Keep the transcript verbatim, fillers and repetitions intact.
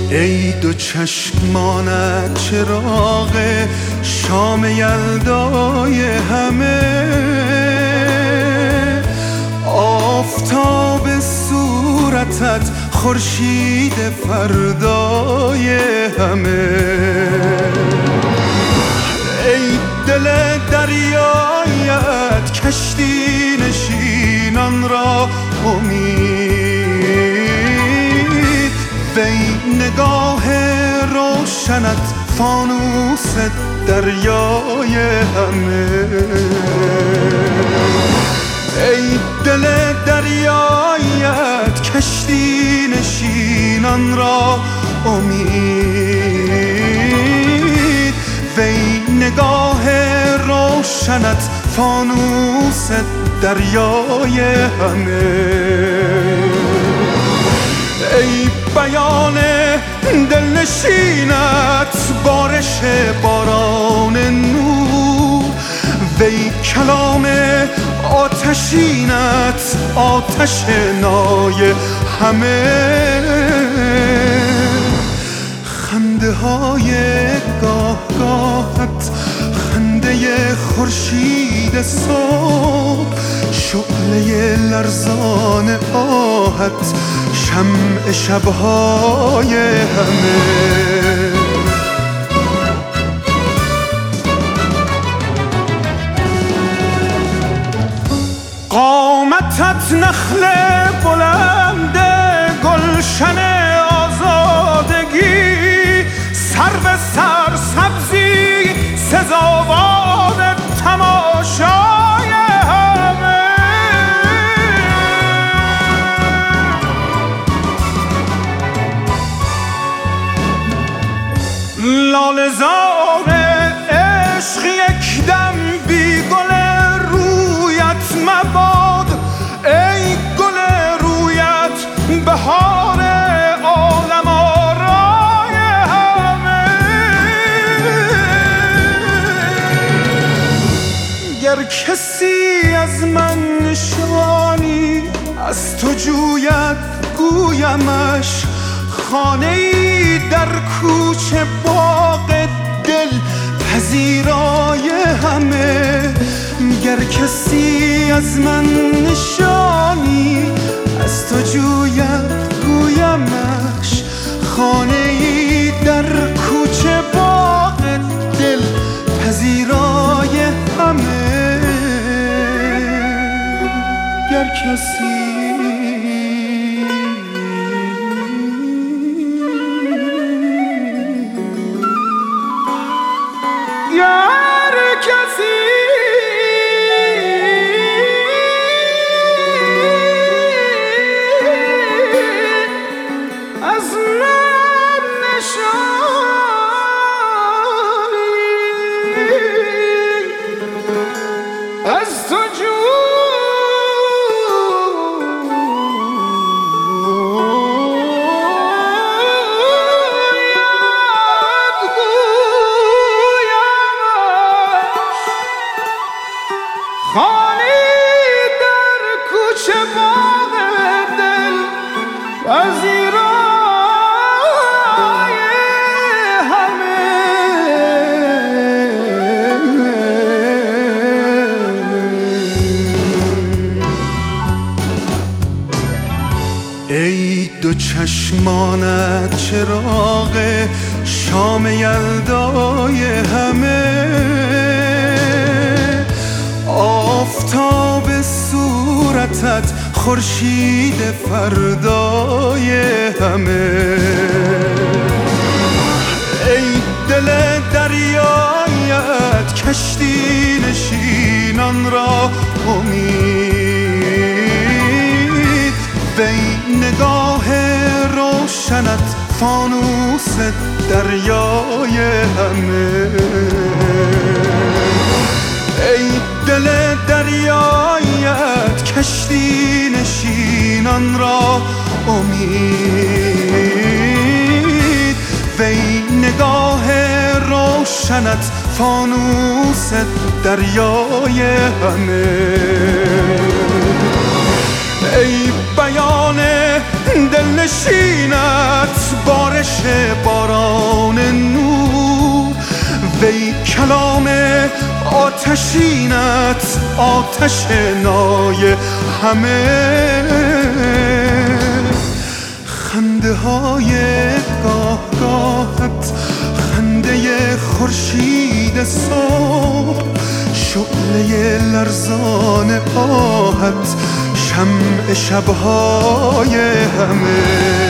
ای دو چشمانت چراغ شام یلدای همه، آفتاب صورتت خورشید فردای همه. ای دل دریایت کشتی نشینان را امید، وی نگاه روشنت فانوس دریای همه. ای دل دریایت کشتی نشینان را امید، وی نگاه روشنت فانوس دریای همه. ای بیان دلنشینت بارش باران نور، وی کلام آتشینت آتش نای همه. خنده های گاه گاهت خنده خورشید صبح، شعله لرزان آهت شمع شبهای همه. قامتت نخل بلند گلشن آزادگی، سر به سر سبزی سزاوار تماشای همه. لاله زار عشق یک دم بی گل رویت مباد، ای گل رویت بهار عالم آرای همه. گر کسی از من نشانی از تو جوید گویمش، خانه‌ای در کوچه باغ دل پذیرای همه. گر کسی از من نشانی از تو جوید گویمش، خانه‌ای در کوچه باغ دل پذیرای همه. گر کسی گر کسی از من نشانی از تو خانه‌ای در کوچه باغ دل پذیرای همه. ای دو چشمانت چراغ شام یلدای همه، آفتاب صورتت خورشید فردای همه. ای دل دریایت کشتی نشینان را امید، وی نگاه روشنت فانوس دریای همه. ای دل دریایت کشتی نشینان را امید، وی نگاه روشنت فانوس دریای همه. ای بیان دلنشینت بارش باران نور، وی کلام آتشینت آتش نای همه. خنده های گاه گاهت خنده خورشید صبح، شعله لرزان آهت شمع شبهای همه.